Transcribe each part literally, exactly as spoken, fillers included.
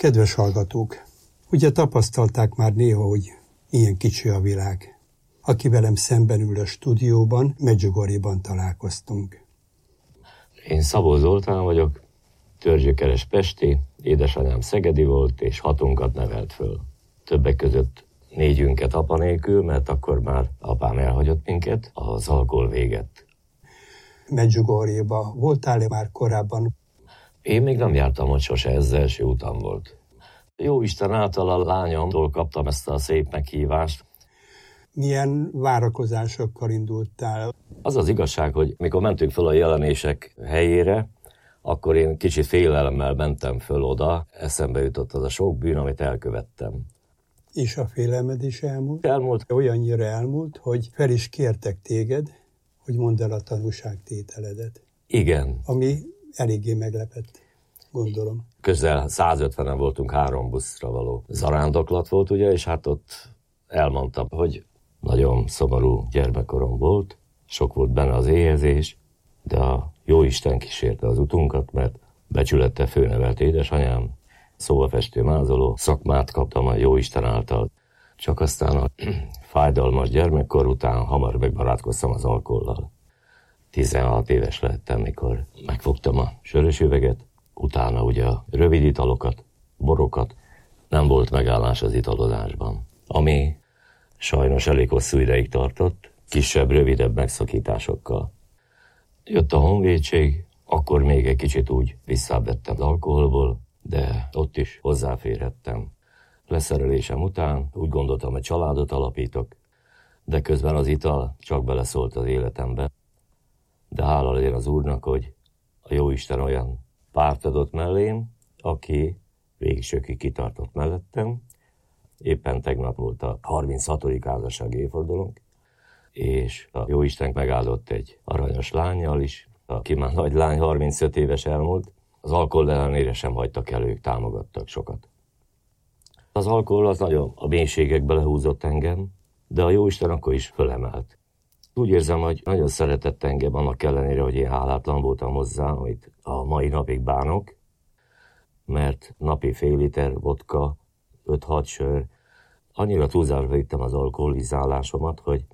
Kedves hallgatók, ugye tapasztalták már néha, hogy ilyen kicsi a világ. Aki velem szemben ül a stúdióban, Medjugorjeban találkoztunk. Én Szabó Zoltán vagyok, törzsgyökeres pesti, édesanyám szegedi volt, és hatunkat nevelt föl. Többek között négyünket apa nélkül, mert akkor már apám elhagyott minket, az alkohol véget. Medjugorjeba voltál-e már korábban? Én még nem jártam ott sose, ez az első utam volt. Jóisten által a lányomtól kaptam ezt a szép meghívást. Milyen várakozásokkal indultál? Az az igazság, hogy mikor mentünk föl a jelenések helyére, akkor én kicsit félelemmel mentem föl oda, eszembe jutott az a sok bűn, amit elkövettem. És a félelmed is elmúlt? Elmúlt. Olyannyira elmúlt, hogy fel is kértek téged, hogy mondd el a tanúságtételedet. Igen. Ami eléggé meglepett, gondolom. Közel százötvenen voltunk, három buszra való zarándoklat volt, ugye, és hát ott elmondtam, hogy nagyon szomorú gyermekkorom volt, sok volt benne az éhezés, de a Jóisten kísérte az utunkat, mert becsülettel főnevelt édesanyám, szóvafestő mázoló szakmát kaptam a Jóisten által. Csak aztán a fájdalmas gyermekkor után hamar megbarátkoztam az alkohollal. tizenhat éves lettem, mikor megfogtam a sörös üveget, utána ugye a rövid italokat, borokat, nem volt megállás az italozásban, ami sajnos elég hosszú ideig tartott, kisebb, rövidebb megszakításokkal. Jött a honvédség, akkor még egy kicsit úgy visszavettem az alkoholból, de ott is hozzáférhettem. Leszerelésem után úgy gondoltam, hogy családot alapítok, de közben az ital csak beleszólt az életembe. De hála legyen az Úrnak, hogy a Jóisten olyan párt adott mellém, aki végsőkig kitartott mellettem. Éppen tegnap volt a harminchatodik házassági évfordulónk, és a Jóisten megáldott egy aranyos lánnyal is, aki már nagy lány, harmincöt éves elmúlt. Az alkohol ellenére sem hagytak el, ők támogattak sokat. Az alkohol az nagyon a mélységekbe lehúzott engem, de a Jóisten akkor is fölemelt. Úgy érzem, hogy nagyon szeretett engem, annak ellenére, hogy én hálátlan voltam hozzá, amit a mai napig bánok, mert napi fél liter vodka, öt-hat sör, annyira túlzásba vittem az alkoholizálásomat, hogy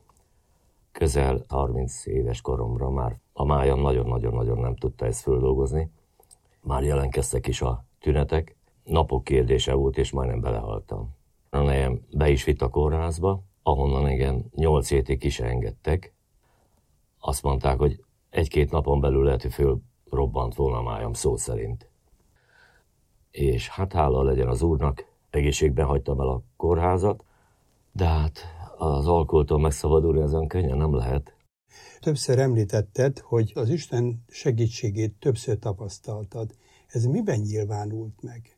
közel harminc éves koromra már a májam nagyon-nagyon-nagyon nem tudta ezt földolgozni. Már jelentkeztek is a tünetek, napok kérdése volt, és majdnem belehaltam. A nejem be is vitt a kórházba, ahonnan igen nyolc hétig ki se engedtek. Azt mondták, hogy egy-két napon belül lehet, hogy fölrobbant volna a májam szó szerint. És hát hála legyen az Úrnak, egészségben hagytam el a kórházat, de hát az alkoholtól megszabadulni ezen könnyen nem lehet. Többször említetted, hogy az Isten segítségét többször tapasztaltad. Ez miben nyilvánult meg?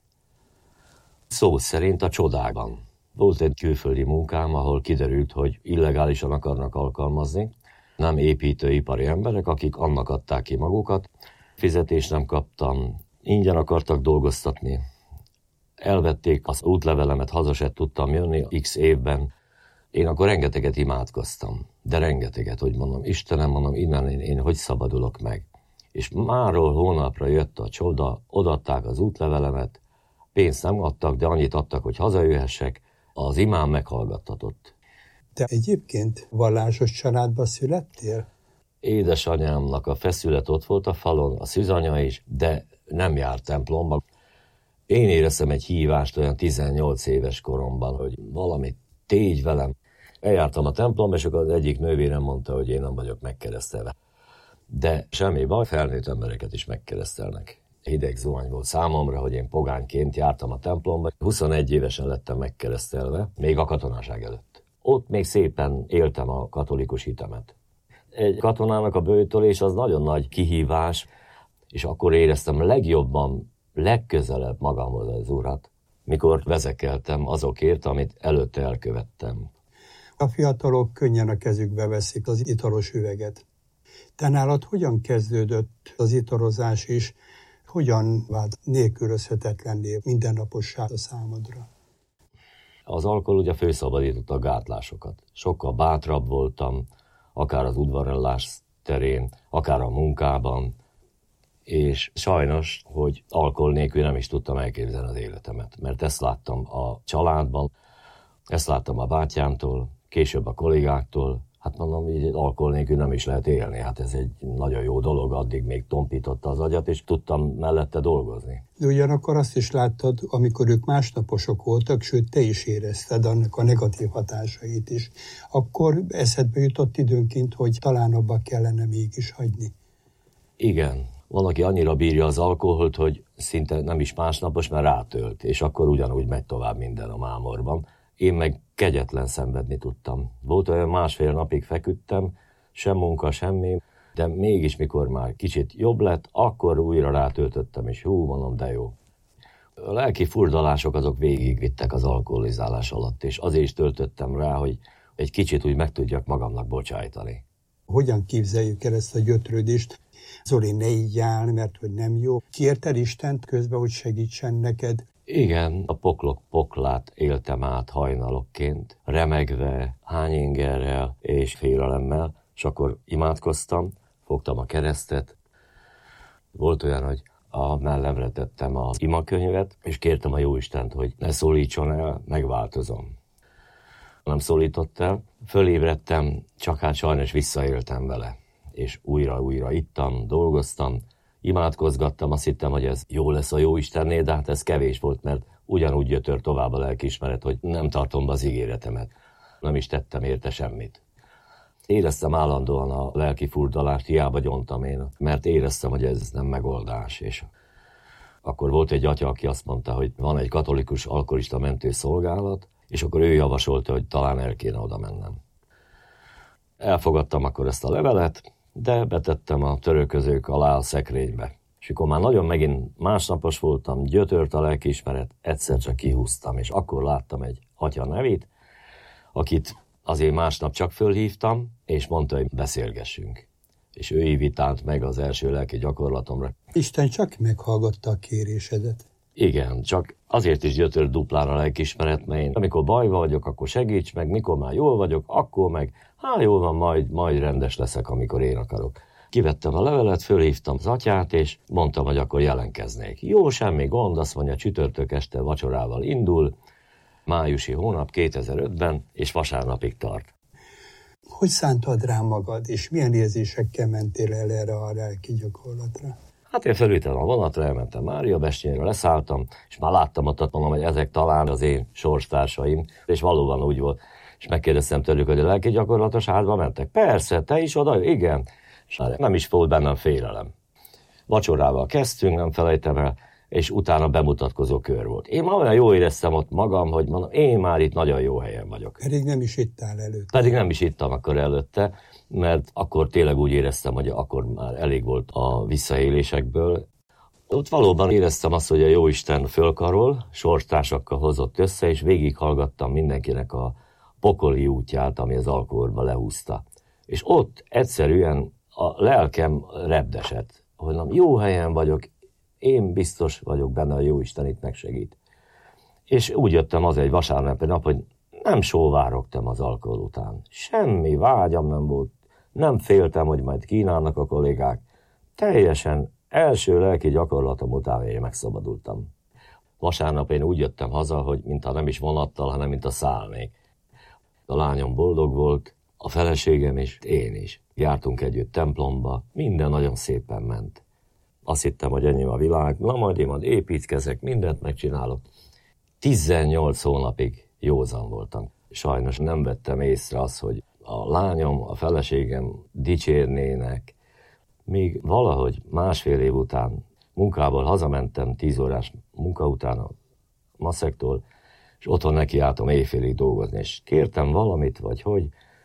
Szó szerint a csodákban. Volt egy külföldi munkám, ahol kiderült, hogy illegálisan akarnak alkalmazni. Nem építőipari emberek, akik annak adták ki magukat. Fizetést nem kaptam, ingyen akartak dolgoztatni. Elvették az útlevelemet, haza se tudtam jönni x évben. Én akkor rengeteget imádkoztam, de rengeteget, hogy mondom, Istenem, mondom, innen én, én hogy szabadulok meg. És máról hónapra jött a csoda, odaadták az útlevelemet, pénzt nem adtak, de annyit adtak, hogy hazajöhessek, az imám meghallgattatott. Te egyébként vallásos családba születtél? Édesanyámnak a feszület ott volt a falon, a szűzanya is, de nem járt templomba. Én éreztem egy hívást olyan tizennyolc éves koromban, hogy valamit tégy velem. Eljártam a templomba, és akkor az egyik nővérem mondta, hogy én nem vagyok megkeresztelve. De semmi baj, felnőtt embereket is megkeresztelnek. Hideg zuhany volt számomra, hogy én pogányként jártam a templomba. huszonegy évesen lettem megkeresztelve, még a katonaság előtt. Ott még szépen éltem a katolikus hitemet. Egy katonának a bőtölés az nagyon nagy kihívás, és akkor éreztem legjobban, legközelebb magamhoz az Urat, mikor vezekeltem azokért, amit előtte elkövettem. A fiatalok könnyen a kezükbe veszik az italos üveget. Te nálad hogyan kezdődött az italozás is, hogyan vált nélkülözhetetlenné mindennapossá a számodra? Az alkohol ugye fölszabadította a gátlásokat. Sokkal bátrabb voltam, akár az udvarlás terén, akár a munkában. és sajnos, hogy alkohol nélkül nem is tudtam elképzelni az életemet, mert ezt láttam a családban, ezt láttam a bátyámtól, később a kollégáktól. Hát mondom, hogy alkohol nélkül nem is lehet élni. Hát ez egy nagyon jó dolog, addig még tompította az agyat, és tudtam mellette dolgozni. De ugyanakkor azt is láttad, amikor ők másnaposok voltak, sőt, te is érezted annak a negatív hatásait is. Akkor eszedbe jutott időnként, hogy talán abba kellene mégis hagyni. Igen. Valaki annyira bírja az alkoholt, hogy szinte nem is másnapos, mert rátölt, és akkor ugyanúgy megy tovább minden a mámorban. Én meg kegyetlen szenvedni tudtam. Volt olyan másfél napig feküdtem, sem munka, semmi, de mégis mikor már kicsit jobb lett, akkor újra rátöltöttem, és hú, mondom, de jó. A lelki furdalások azok végigvittek az alkoholizálás alatt, és azért is töltöttem rá, hogy egy kicsit úgy meg tudjak magamnak bocsájtani. Hogyan képzeljük el ezt a gyötrődést? Zoli, ne így áll, mert hogy nem jó. Kérted Istent közben, hogy segítsen neked? Igen, a poklok poklát éltem át hajnalokként, remegve, hányingerrel és félelemmel, és akkor imádkoztam, fogtam a keresztet. Volt olyan, hogy a mellemre tettem az imakönyvet, és kértem a Jóistent, hogy ne szólítson el, megváltozom. Nem szólított el, fölébredtem, csak hát sajnos visszaéltem vele, és újra-újra ittam, dolgoztam, imádkozgattam, azt hittem, hogy ez jó lesz a Jóistennél, de hát ez kevés volt, mert ugyanúgy gyötör tovább a lelkiismeret, hogy nem tartom be az ígéretemet. Nem is tettem érte semmit. Éreztem állandóan a lelki furdalást, hiába gyontam én, mert éreztem, hogy ez nem megoldás. És akkor volt egy atya, aki azt mondta, hogy van egy katolikus alkoholista mentő szolgálat, és akkor ő javasolta, hogy talán el kéne oda mennem. Elfogadtam akkor ezt a levelet, de betettem a törölközők alá a szekrénybe. És akkor már nagyon megint másnapos voltam, gyötört a lelkiismeret, egyszer csak kihúztam, és akkor láttam egy atya nevét, akit azért másnap csak fölhívtam, és mondta, hogy beszélgessünk. És ő invitált meg az első lelki gyakorlatomra. Isten csak meghallgatta a kérésedet. Igen, csak azért is gyötört duplán a lelkiismeret, mert én amikor bajban vagyok, akkor segíts meg, mikor már jól vagyok, akkor meg, hát jól van, majd, majd rendes leszek, amikor én akarok. Kivettem a levelet, fölhívtam az atyát, és mondtam, hogy akkor jelenkeznék. Jó, semmi gond, azt mondja, csütörtök este vacsorával indul, májusi hónap kétezer-ötben, és vasárnapig tart. Hogy szántad rá magad, és milyen érzésekkel mentél el erre a lelki gyakorlatra? Hát én felültem a vonatra, elmentem Máriabestényre, leszálltam, és már láttam ott, mondom, hogy ezek talán az én sorstársaim, és valóban úgy volt. És megkérdeztem tőlük, hogy a lelki gyakorlatos házba mentek. Persze, te is oda? Igen. És nem is volt bennem félelem. Vacsorával kezdtünk, nem felejtem el, és utána bemutatkozó kör volt. Én már olyan jól éreztem ott magam, hogy mondom, én már itt nagyon jó helyen vagyok. Pedig nem is ittál előtte. Pedig nem is ittam akkor előtte, mert akkor tényleg úgy éreztem, hogy akkor már elég volt a visszaélésekből. Ott valóban éreztem azt, hogy a Jóisten fölkarol, sorstársakkal hozott össze, és végighallgattam mindenkinek a pokoli útját, ami az alkoholba lehúzta. És ott egyszerűen a lelkem repdesett, hogy nem, jó helyen vagyok, én biztos vagyok benne, a Jóisten itt megsegít. És úgy jöttem az egy vasárnapi nap, hogy nem sóvárogtam az alkohol után. Semmi vágyam nem volt, nem féltem, hogy majd kínálnak a kollégák. Teljesen első lelki gyakorlatom után én megszabadultam. Vasárnap én úgy jöttem haza, hogy mintha nem is vonattal, hanem mint a szállnék. A lányom boldog volt, a feleségem is, én is. Jártunk együtt templomba, minden nagyon szépen ment. Azt hittem, hogy ennyi a világ, na majd én majd építkezek, mindent megcsinálok. tizennyolc hónapig józan voltam. Sajnos nem vettem észre azt, hogy a lányom, a feleségem dicsérnének. Még valahogy másfél év után munkából hazamentem, tíz órás munka után a maszektól, és otthon nekiálltam éjfélig dolgozni, és kértem valamit, vagy hogy,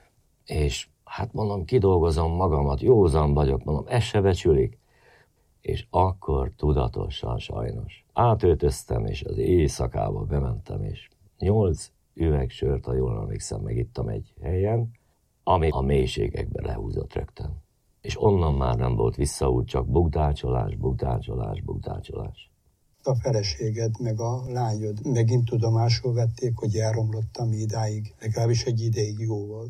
és hát mondom, kidolgozom magamat, józan vagyok, mondom, ez se becsülik. És akkor tudatosan sajnos átöltöztem, és az éjszakába bementem, és nyolc üveg sört, ha jól emlékszem, megittam egy helyen, ami a mélységekbe lehúzott rögtön. És onnan már nem volt visszaút, csak bukdácsolás, bukdácsolás, bukdácsolás. A feleséged meg a lányod megint tudomásul vették, hogy elromlott, ami idáig, legalábbis egy ideig jó volt.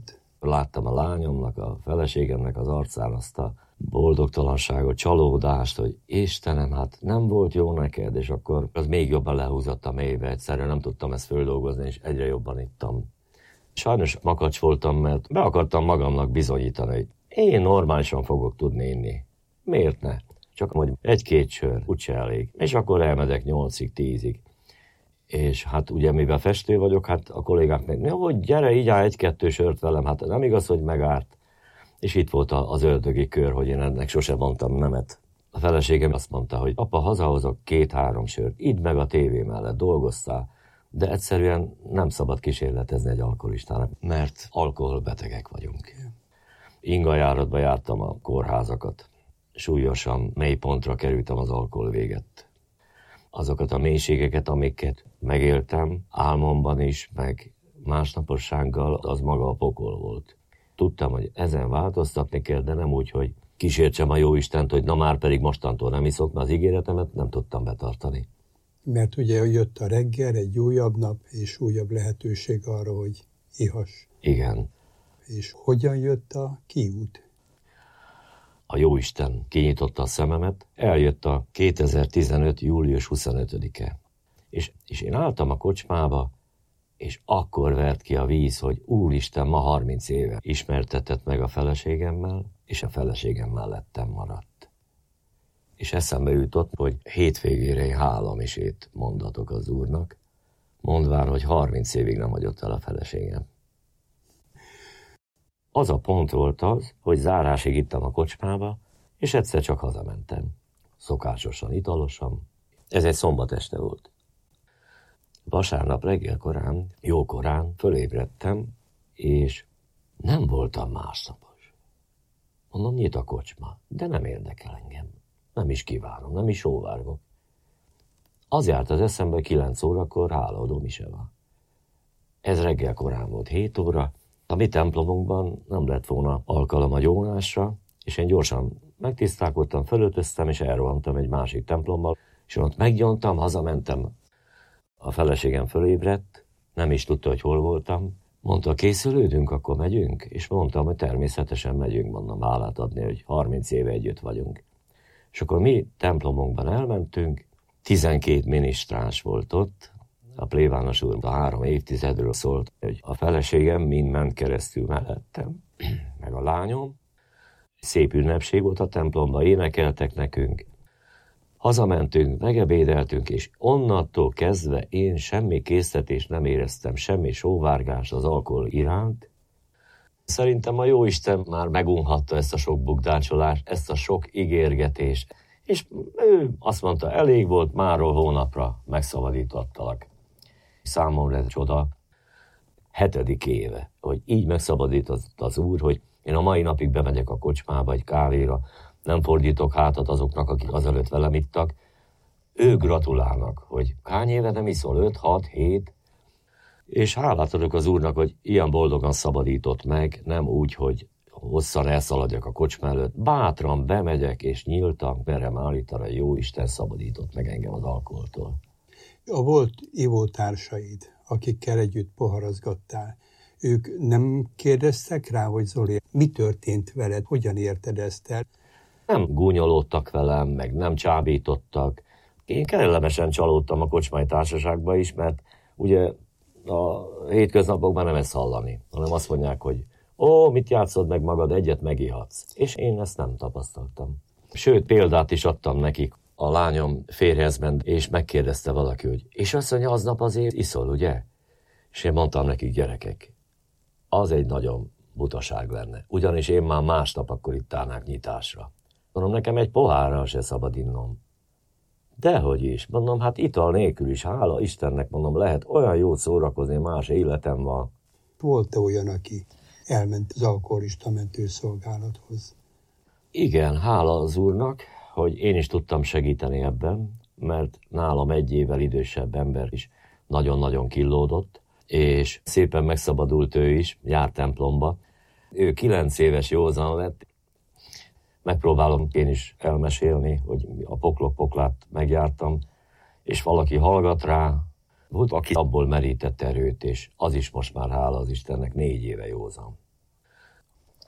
Láttam a lányomnak, a feleségemnek az arcán azt a boldogtalanságot, csalódást, hogy Istenem, hát nem volt jó neked, és akkor az még jobban lehúzott a mélybe. Egyszerűen nem tudtam ezt földolgozni, és egyre jobban ittam. Sajnos makacs voltam, mert be akartam magamnak bizonyítani, hogy én normálisan fogok tudni inni. Miért ne? Csak hogy egy-két sör, úgyse elég. És akkor elmegyek nyolcig, tízig. És hát ugye mivel festő vagyok, hát a kollégák meg, hogy gyere, így áll egy-kettő sört velem, hát nem igaz, hogy megárt. És itt volt az ördögi kör, hogy én ennek sosem mondtam nemet. A feleségem azt mondta, hogy apa, hazahozok két-három sört, idd meg a tévé mellett, dolgoztál. De egyszerűen nem szabad kísérletezni egy alkoholistának, mert alkoholbetegek vagyunk. Ingajáratba jártam a kórházakat. Súlyosan mély pontra kerültem az alkohol véget. Azokat a mélységeket, amiket megéltem, álmomban is, meg másnapossággal, az maga a pokol volt. Tudtam, hogy ezen változtatni kell, de nem úgy, hogy kísértsem a jóistent, hogy na már pedig mostantól nem iszok, mert az ígéretemet nem tudtam betartani. Mert ugye jött a reggel, egy újabb nap, és újabb lehetőség arra, hogy ihass. Igen. És hogyan jött a kiút? A jóisten kinyitotta a szememet, eljött a kétezer-tizenöt. július huszonötödike. És, és én álltam a kocsmába, és akkor vert ki a víz, hogy Úristen, ma harminc éve ismertetett meg a feleségemmel, és a feleségem mellettem maradt. És eszembe jutott, hogy hétvégére én hálamisét mondatok az Úrnak, mondván, hogy harminc évig nem hagyott el a feleségem. Az a pont volt az, hogy zárásig ittam a kocsmába, és egyszer csak hazamentem. Szokásosan, italosan. Ez egy szombat este volt. Vasárnap reggel korán, jó korán fölébredtem, és nem voltam másnapos. Mondom, nyit a kocsma, de nem érdekel engem. Nem is kívánom, nem is sóvárgok. Az járt az eszembe, kilenc órakor hálaadó mise van. Ez reggel korán volt, hét óra. A mi templomunkban nem lett volna alkalom a gyónásra, és én gyorsan megtisztálkodtam, fölöltöztem, és elrohantam egy másik templomba, és ott meggyontam, hazamentem. A feleségem fölébredt, nem is tudta, hogy hol voltam. Mondta, készülődünk, akkor megyünk? És mondtam, hogy természetesen megyünk, mondom, hálát adni, hogy harminc éve együtt vagyunk. És akkor mi templomunkban elmentünk, tizenkét minisztráns volt ott, a plébános úr a három évtizedről szólt, hogy a feleségem mind ment keresztül mellettem, meg a lányom. Szép ünnepség volt a templomban, énekeltek nekünk. Hazamentünk, megebédeltünk, és onnantól kezdve én semmi késztetést nem éreztem, semmi sóvárgás az alkohol iránt. Szerintem a jóisten már megunhatta ezt a sok bukdácsolást, ezt a sok ígérgetést, és ő azt mondta, elég volt, máról hónapra megszabadítottalak. Számomra ez csoda. Hetedik éve, hogy így megszabadított az Úr, hogy én a mai napig bemegyek a kocsmába egy kávéra, nem fordítok hátat azoknak, akik azelőtt velem ittak. Ők gratulálnak, hogy hány éve nem iszol, öt, hat, hét, és hálát adok az Úrnak, hogy ilyen boldogan szabadított meg, nem úgy, hogy hosszan elszaladjak a kocsma előtt. Bátran bemegyek, és nyíltan merem állítani, hogy Jóisten szabadított meg engem az alkoholtól. A volt ivótársaid, akikkel együtt poharazgattál, ők nem kérdeztek rá, hogy Zoli, mi történt veled, hogyan érted ezt el? Nem gúnyolódtak velem, meg nem csábítottak. Én kellemesen csalódtam a kocsmai társaságba is, mert ugye a hétköznapokban nem ezt hallani, hanem azt mondják, hogy ó, mit játszod meg magad, egyet megihatsz. És én ezt nem tapasztaltam. Sőt, példát is adtam nekik. A lányom férjhez ment, és megkérdezte valaki, hogy és azt mondja, aznap azért iszol, ugye? És én mondtam nekik, gyerekek, az egy nagyon butaság lenne. Ugyanis én már másnap akkor itt állnák nyitásra. Mondom, nekem egy pohárral se szabad innom. Dehogy is. Mondom, hát ital nélkül is, hála Istennek, mondom, lehet olyan jót szórakozni, más életem van. Volt-e olyan, aki elment az alkoholista mentőszolgálathoz? Igen, hála az Úrnak, hogy én is tudtam segíteni ebben, mert nálam egy évvel idősebb ember is nagyon-nagyon killódott, és szépen megszabadult ő is, jár templomba. Ő kilenc éves józan lett. Megpróbálom én is elmesélni, hogy a poklok poklát megjártam, és valaki hallgat rá. Volt, aki abból merített erőt, és az is most már hála az Istennek négy éve józan.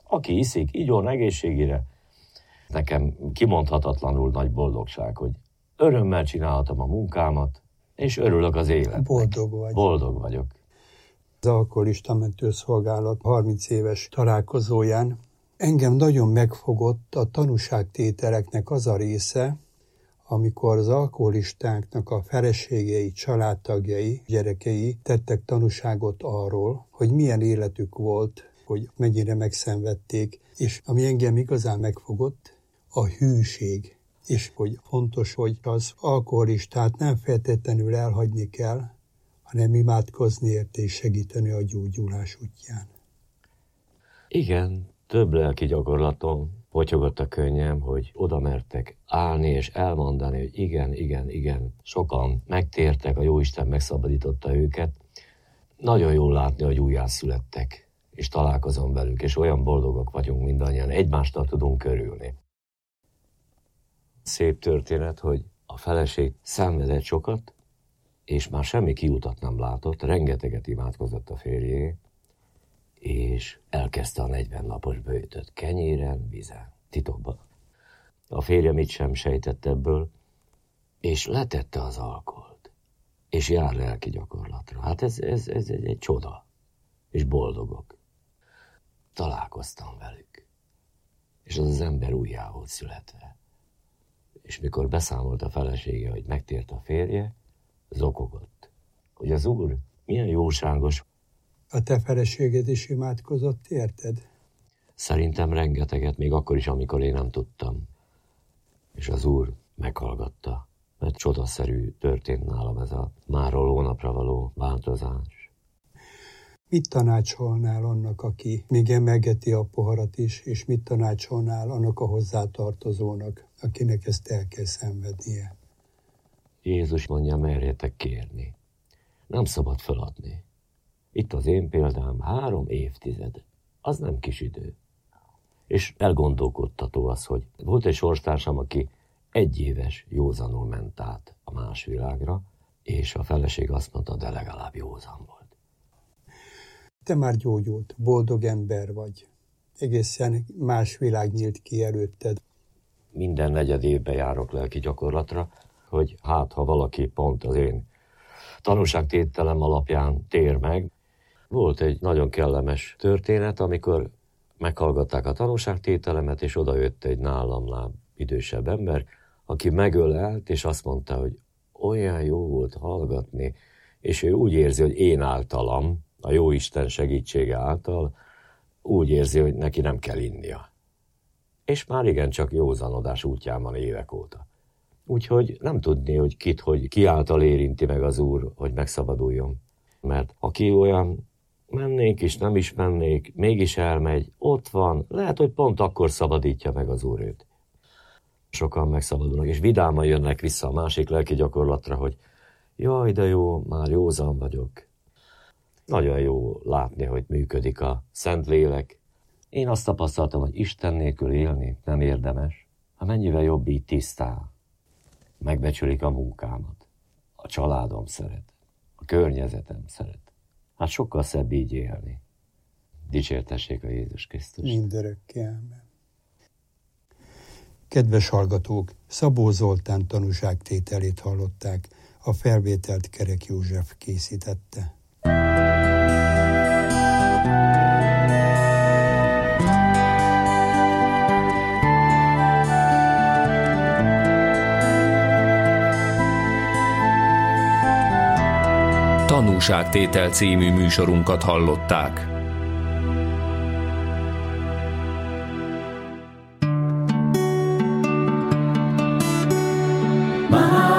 Aki iszik, igyon egészségére. Nekem kimondhatatlanul nagy boldogság, hogy örömmel csinálhatom a munkámat, és örülök az életnek. Boldog vagy. Boldog vagyok. Az Alkoholista Mentőszolgálat harminc éves találkozóján engem nagyon megfogott a tanúságtételeknek az a része, amikor az alkoholistáknak a feleségei, családtagjai, gyerekei tettek tanúságot arról, hogy milyen életük volt, hogy mennyire megszenvedték, és ami engem igazán megfogott, a hűség. És hogy fontos, hogy az alkoholistát nem feltétlenül elhagyni kell, hanem imádkozni érte és segíteni a gyógyulás útján. Igen, több lelki gyakorlaton potyogott a könnyem, hogy oda mertek állni és elmondani, hogy igen, igen, igen, sokan megtértek, a Jóisten megszabadította őket. Nagyon jól látni, hogy újjászülettek, és találkozom velük, és olyan boldogok vagyunk mindannyian, egymástól tudunk körülni. Szép történet, hogy a feleség szenvedett sokat, és már semmi kiutat nem látott, rengeteget imádkozott a férjé, és elkezdte a negyven napos böjtöt kenyéren, vízen, titokban. A férje mit sem sejtett ebből, és letette az alkoholt, és jár lelki gyakorlatra. Hát ez, ez, ez egy, egy csoda, és boldogok. Találkoztam velük, és az az ember újjá volt születve. És mikor beszámolt a felesége, hogy megtért a férje, zokogott, hogy az Úr milyen jóságos. A te feleséged is imádkozott, érted? Szerintem rengeteget, még akkor is, amikor én nem tudtam. És az Úr meghallgatta, mert csodaszerű történt nálam ez a máról hónapra való változás. Mit tanácsolnál annak, aki még emelgeti a poharat is, és mit tanácsolnál annak a hozzátartozónak, akinek ezt el kell szenvednie? Jézus mondja, merjetek kérni. Nem szabad feladni. Itt az én példám, három évtized. Az nem kis idő. És elgondolkodtató az, hogy volt egy sorstársam, aki egy éves józanul ment át a más világra, és a feleség azt mondta, de legalább józan volt. Te már gyógyult, boldog ember vagy. Egészen más világ nyílt ki előtted. Minden negyed évben járok lelki gyakorlatra, hogy hát, ha valaki pont az én tanúságtételem alapján tér meg. Volt egy nagyon kellemes történet, amikor meghallgatták a tanúságtételemet, és odajött egy nálamnál idősebb ember, aki megölelt, és azt mondta, hogy olyan jó volt hallgatni, és ő úgy érzi, hogy én általam, a Jóisten segítsége által, úgy érzi, hogy neki nem kell innia. És már igencsak józanodás útján van évek óta. Úgyhogy nem tudni, hogy kit, hogy ki által érinti meg az Úr, hogy megszabaduljon. Mert aki olyan mennék és nem is mennék, mégis elmegy, ott van, lehet, hogy pont akkor szabadítja meg az Úr őt. Sokan megszabadulnak, és vidáman jönnek vissza a másik lelki gyakorlatra, hogy jaj, de jó, már józan vagyok. Nagyon jó látni, hogy működik a Szentlélek. Én azt tapasztaltam, hogy Isten nélkül élni nem érdemes, ha mennyivel jobb így tisztán. Megbecsülik a munkámat. A családom szeret. A környezetem szeret. Hát sokkal szebb így élni. Dicsértessék a Jézus Krisztus. Mindörökké, ámen. Kedves hallgatók, Szabó Zoltán tanúságtételét hallották, a felvételt Kerek József készítette. Tanúságtétel című műsorunkat hallották. Már